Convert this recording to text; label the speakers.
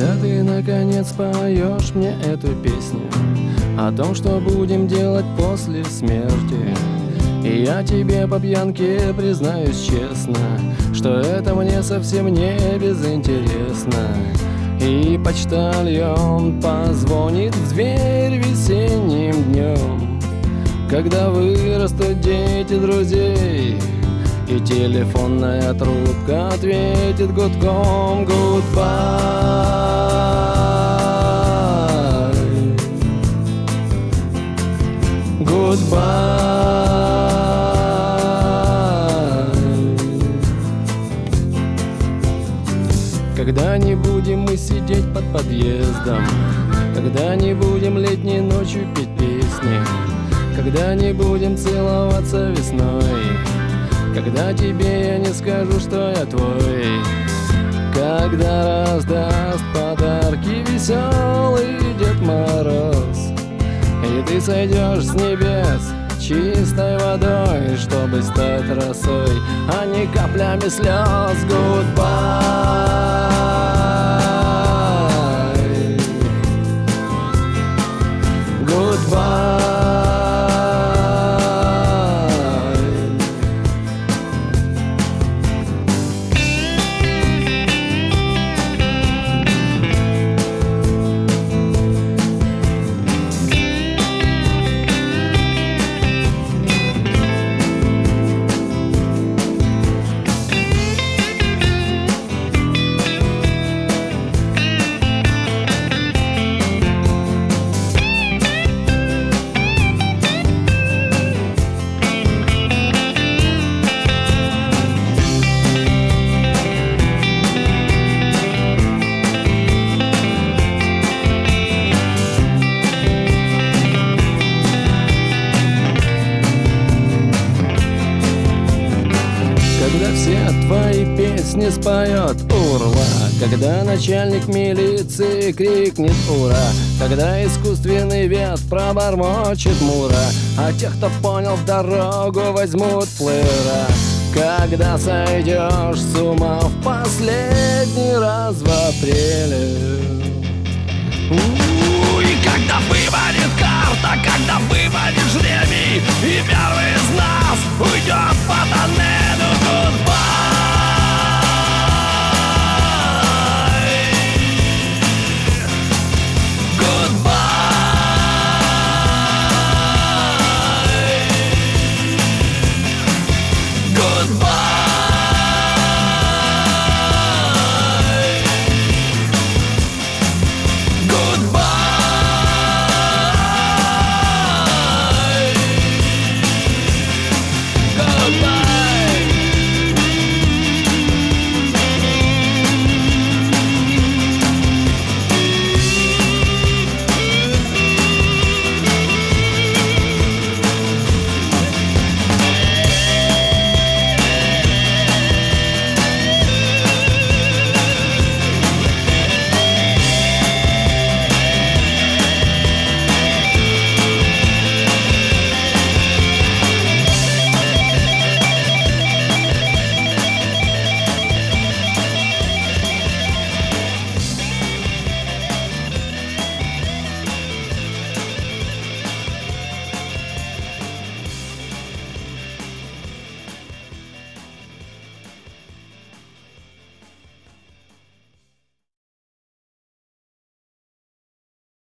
Speaker 1: Когда ты наконец поешь мне эту песню о том, что будем делать после смерти, и я тебе по пьянке признаюсь честно, что это мне совсем не безинтересно. И почтальон позвонит в дверь весенним днем, когда вырастут дети друзей, и телефонная трубка ответит гудком «Goodbye». Goodbye. Когда не будем мы сидеть под подъездом, когда не будем летней ночью петь песни, когда не будем целоваться весной, когда тебе я не скажу, что я твой, когда раздаст подарки веселый Дед Мороз, и ты сойдешь с небес чистой водой, чтобы стать росой, а не каплями слез. Goodbye. Goodbye. Когда все твои песни споет урла, когда начальник милиции крикнет ура, когда искусственный вет пробормочет мура, а тех, кто понял, в дорогу возьмут плеера. Когда сойдешь с ума в последний раз в апреле,
Speaker 2: и когда выпадет карта, когда выпадет жребий, и первый из нас уйдет по тоннелю